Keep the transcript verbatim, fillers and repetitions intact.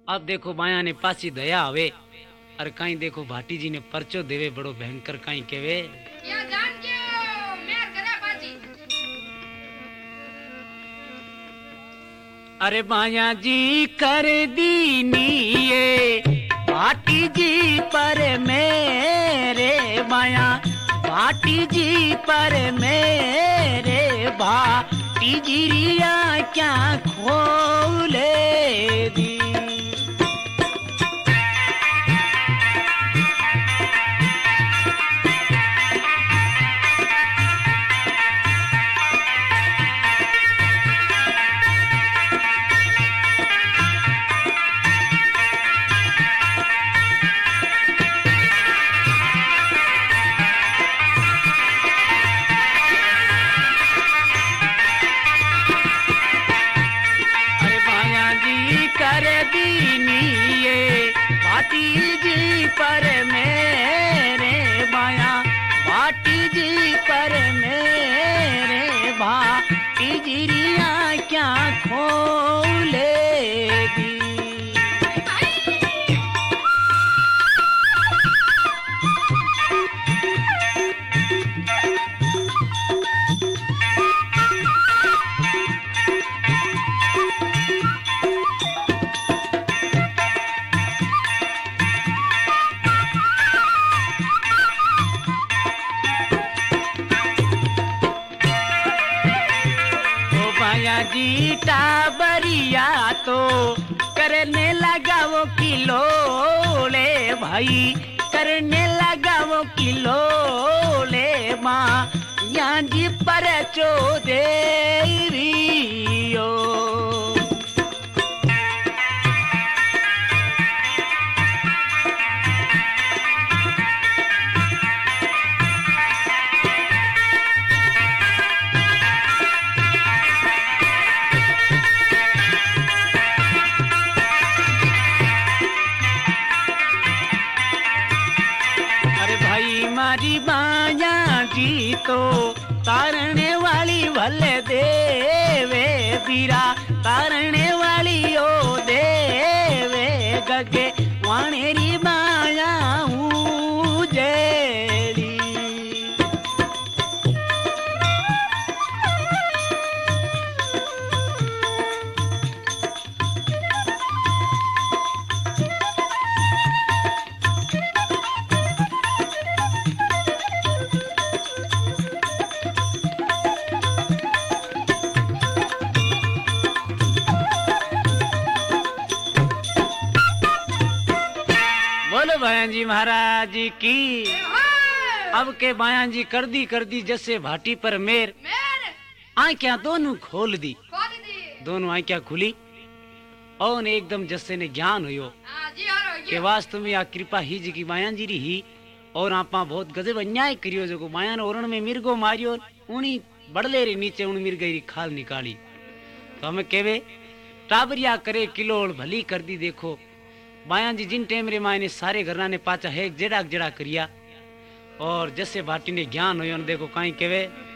अब देखो माया ने पासी दया हवे और कहीं देखो भाटी जी ने परचो देवे बड़ो भयंकर कहीं केवे या जान के मेर करे पाजी। अरे माया जी कर दीनी ये भाटी जी पर मेरे माया भाटी जी पर मेरे भाटी जी रिया क्या खोले दी। कर दीनी ये भाटी जी पर मेरे माया भाटी जी पर मेरे भाटी जी रिया क्या खोले दी। जी टाबरिया तो करने लगा वो किलो ले भाई करने लगा वो किलो ले माँ यहाँ जी पर चो दे रियो। मारी माया जी तो तारने वाली भले देवे बीरा तारने वाली ओ देवे गगे वाणेरी माया हूँ जेड़ी। बाया जी महाराज जी की। अब के बाया जी कर दी कर दी जैसे भाटी पर मेर आंखें दोनों खोल दी दोनों आंखें खुली और एकदम जैसे ने ज्ञान हुयो के वास्तव में आ कृपा ही जी की बाया जी री ही और आपा बहुत गजब अन्याय करियो जो बाया ने ओरण में मिर्गो मारियो उनी बड़ले रे नीचे उन मिर्गे री खाल निकाली तो हमें केवे टाबरिया करे किलोड़ भली कर दी। देखो बाया जी जिन टेम रे मायने सारे घरना ने पाचा है जेड़ा जेड़ा करिया और जैसे भाटी ने ज्ञान हो देखो कहीं केवे